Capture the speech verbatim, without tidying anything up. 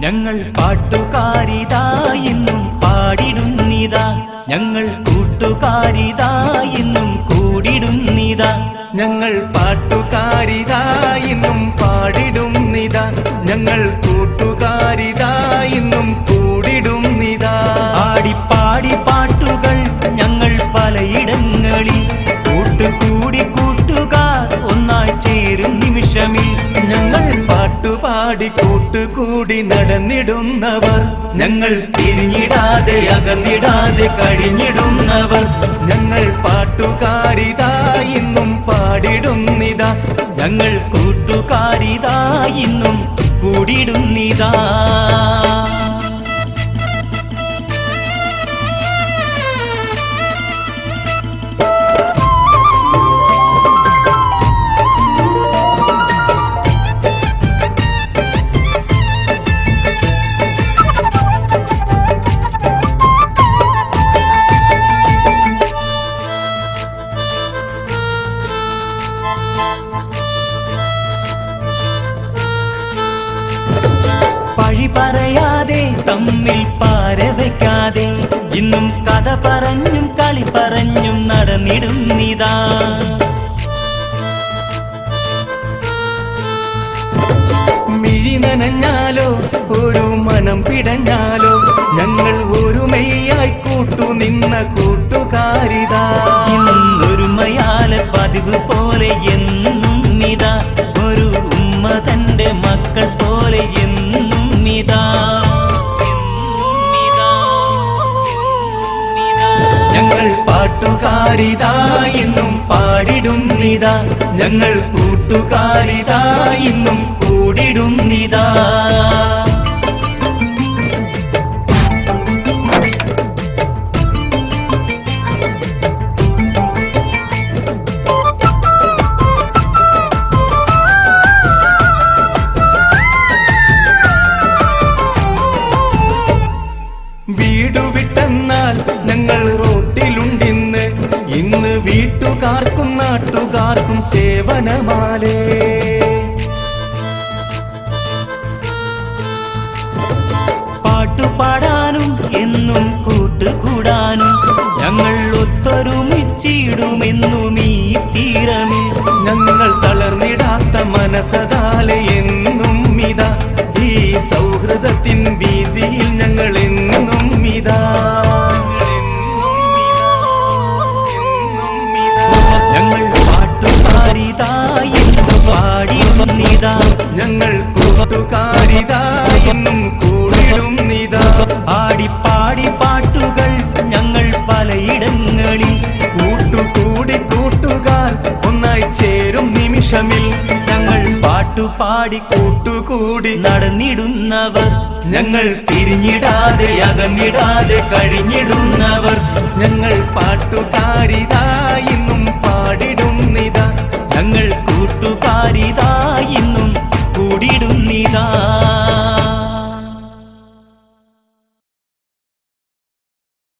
ഞങ്ങൾ പാട്ടുകാരിതാ ഇന്നും പാടിടുന്നിതാ, ഞങ്ങൾ കൂട്ടുകാരിതാ ഇന്നും കൂടിടുന്നിതാ. ഞങ്ങൾ പാട്ടുകാരിതാ ഇന്നും പാടിടുന്നിതാ, ഞങ്ങൾ കൂട്ടുകാരിതാ ഇന്നും കൂടിടുന്നിതാ. ആടിപ്പാടി പാട്ടുകൾ ഞങ്ങൾ പലയിടങ്ങളിൽ, കൂട്ടുകൂടി കൂട്ടുകാർ ഒന്നായി ചേരും നിമിഷമിൽ. ഞങ്ങൾ പാട്ടുപാടി കൂട്ടുകൂടി നടന്നിടുന്നവർ, ഞങ്ങൾ പിരിഞ്ഞിടാതെ അകന്നിടാതെ കഴിഞ്ഞിടുന്നവർ. ഞങ്ങൾ പാട്ടുകാരിതാ ഇന്നും പാടിടുന്നിതാ, ഞങ്ങൾ കൂട്ടുകാരിതാ ഇന്നും കൂടിടുന്നിതാ. പഴി പറയാതെ തമ്മിൽ പാരവയ്ക്കാതെ ഇന്നും കഥ പറഞ്ഞും കളി പറഞ്ഞും നടന്നിടുന്നിതാ. മിഴി നനഞ്ഞാലോ ഒരു മനം പിടഞ്ഞാലോ ഞങ്ങൾ ഒരുമയായി കൂട്ടുനിന്ന കൂട്ടുകാരിതാ. ഇന്നൊരുമയാലെ പതിവ് പോലെ എന്നും ഇതാ, ഒരു ഉമ്മ തന്റെ മക്കൾ പോലെ എന്നും ഇതാ. ഞങ്ങൾ പാട്ടുകാരിതാ ഇന്നും പാടിടുന്നിതാ, ഞങ്ങൾ കൂട്ടുകാരിതാ ഇന്നും കൂടിടുന്നിതാ. വീടു വിട്ടെന്നാൽ ഞങ്ങൾ റോട്ടിലുണ്ടിന്ന്, ഇന്ന് വീട്ടുകാർക്കും നാട്ടുകാർക്കും സേവനമാലേ. പാട്ടുപാടാനും എന്നും കൂട്ടുകൂടാനും ഞങ്ങൾ ഒത്തൊരുമിച്ചിടുമെന്നും ഈ തീരമിൽ. ഞങ്ങൾ തളർന്നിടാത്ത മനസ്സതാലെ എന്നും ഇതാ, ഈ സൗഹൃദത്തിൻ വീതിയിൽ ഞങ്ങൾ എന്നും ഇതാ. ഞങ്ങൾ പാട്ടുകാരിതാ എന്നും പാടിടുന്നിതാ, ഞങ്ങൾ കൂട്ടുകാരിതാ എന്നും കൂടിടുന്നിതാ. ആടിപ്പാടി പാട്ടുകൾ ഞങ്ങൾ പലയിടങ്ങളിൽ, കൂട്ടുകൂടി കൂട്ടുകാർ ഒന്നായി ചേരും നിമിഷമിൽ. ഞങ്ങൾ പാട്ടുപാടി കൂട്ടുകൂടി നടന്നിടുന്നവർ, ഞങ്ങൾ പിരിഞ്ഞിടാതെ അകന്നിടാതെ കഴിഞ്ഞിടുന്നവർ. ഞങ്ങൾ പാട്ടുകാരിതാ ഇന്നും പാടിടുന്നിതാ, ഞങ്ങൾ കൂട്ടുകാരിതാ ഇന്നും കൂടിടുന്നിതാ.